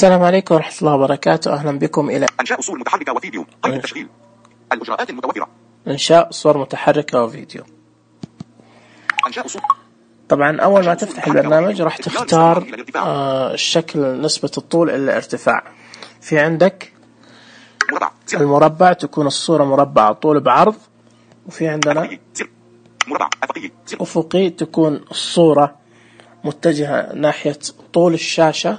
السلام عليكم ورحمة الله وبركاته. أهلا بكم إلى إنشاء صور متحركة وفيديو. قيد التشغيل. الإجراءات المتوفرة. إنشاء صور متحركة وفيديو. إنشاء صور. طبعا أول ما تفتح البرنامج راح تختار الشكل نسبة الطول إلى الارتفاع. في عندك المربع، تكون الصورة مربعة طول بعرض. وفي عندنا أفقي، تكون الصورة متجهة ناحية طول الشاشة.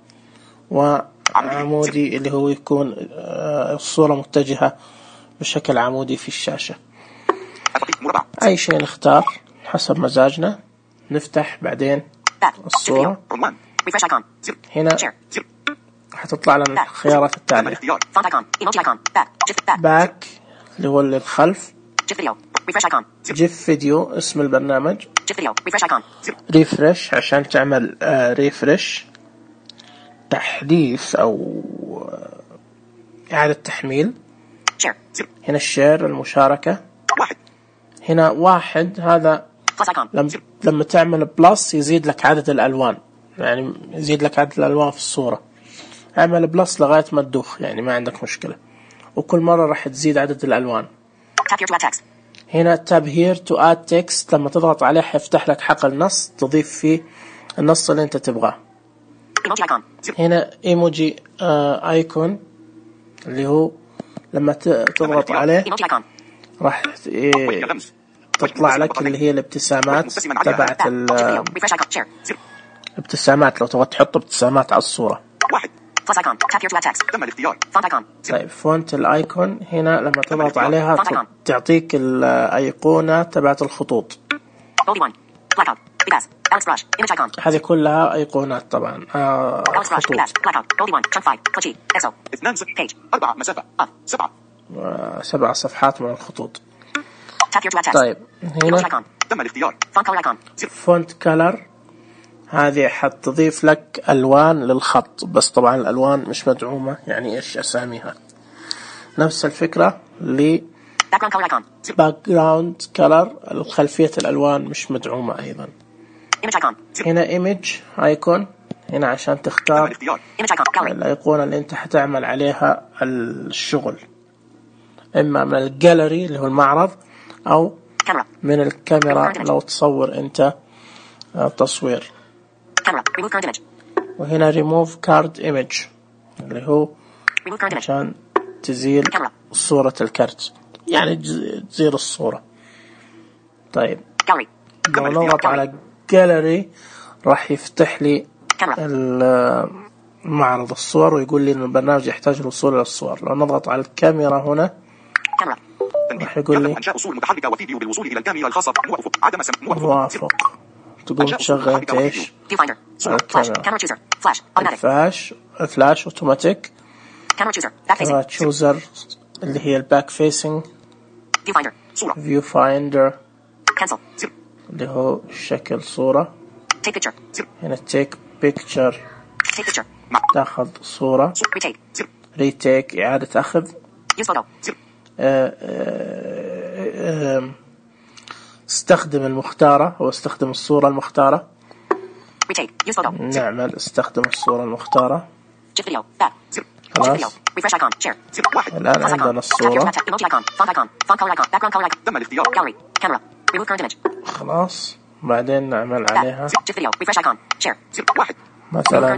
وعمودي اللي هو يكون الصورة متجهة بشكل عمودي في الشاشة. أي شيء نختار حسب مزاجنا. نفتح بعدين الصورة. هنا حتطلع لنا الخيارات التالية: باك اللي هو للخلف، جيف فيديو اسم البرنامج، ريفرش عشان تعمل ريفرش تحديث أو إعادة تحميل. هنا الشير المشاركة. هنا واحد، هذا لما تعمل بلس يزيد لك عدد الألوان، يعني يزيد لك عدد الألوان في الصورة. اعمل بلس لغاية ما تدوخ، يعني ما عندك مشكلة، وكل مرة راح تزيد عدد الألوان. هنا تاب هير تو اد تكست، لما تضغط عليه حيفتح لك حقل نص تضيف فيه النص اللي انت تبغاه. هنا ايموجي ايكون اللي هو لما تضغط عليه راح تطلع لك اللي هي الابتسامات تبعت الابتسامات، لو تبغى تحط ابتسامات على الصورة. طيب فونت الايكون، هنا لما تضغط عليها تعطيك الايقونة تبعت الخطوط. هذه كلها ايقونات طبعا خطوط. 7 صفحات من الخطوط. طيب هنا فونت كلر، هذه حتضيف لك ألوان للخط، بس طبعا الألوان مش مدعومة، يعني إيش أساميها. نفس الفكرة ل background color، الخلفية الألوان مش مدعومة أيضا. هنا image icon، هنا عشان تختار الأيقونة اللي أنت حتعمل عليها الشغل، إما من الجاليري اللي هو المعرض أو من الكاميرا لو تصور أنت تصوير. وهنا remove card image اللي هو عشان تزيل صورة الكرت، يعني تزيل الصورة. طيب لو نضغط على gallery راح يفتح لي معرض الصور ويقول لي إن البرنامج يحتاج الوصول إلى الصور. لو نضغط على الكاميرا هنا راح يقول لي إنشاء صور متحركة وفيديو بالوصول إلى الكاميرا الخاصة. موافق. تقوم تشغل انت ايش الكاميرا، فلاش اوتوماتيك، كاميرا تشوزر اللي هي الباك فيسنج، فيو فايندر اللي هو شكل صورة. هنا تيك بيكتشر تاخذ صورة، ريتيك إعادة أخذ، استخدم المختارة أو استخدم الصورة المختارة. نعمل استخدم الصورة المختارة. خلاص الآن عندنا الصورة. خلاص بعدين نعمل عليها مثلا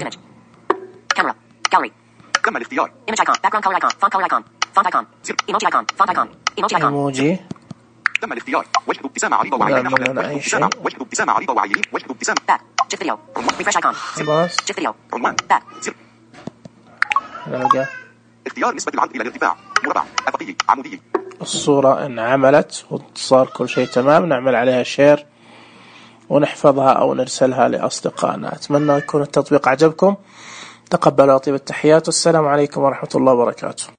ايموجي. تم الاختيار. وجه ابتسامة عريضة وعينين حمراء. وجه ابتسامة عريضة وعينين. وجه ابتسامة. خلاص عنوان. نلقى اختيار نسبة العرض إلى الارتفاع. مربع أفقي عمودي. الصورة انعملت وصار كل شيء تمام، نعمل عليها شير ونحفظها أو نرسلها لأصدقائنا. أتمنى يكون التطبيق عجبكم. تقبلوا طيب التحيات، والسلام عليكم ورحمة الله وبركاته.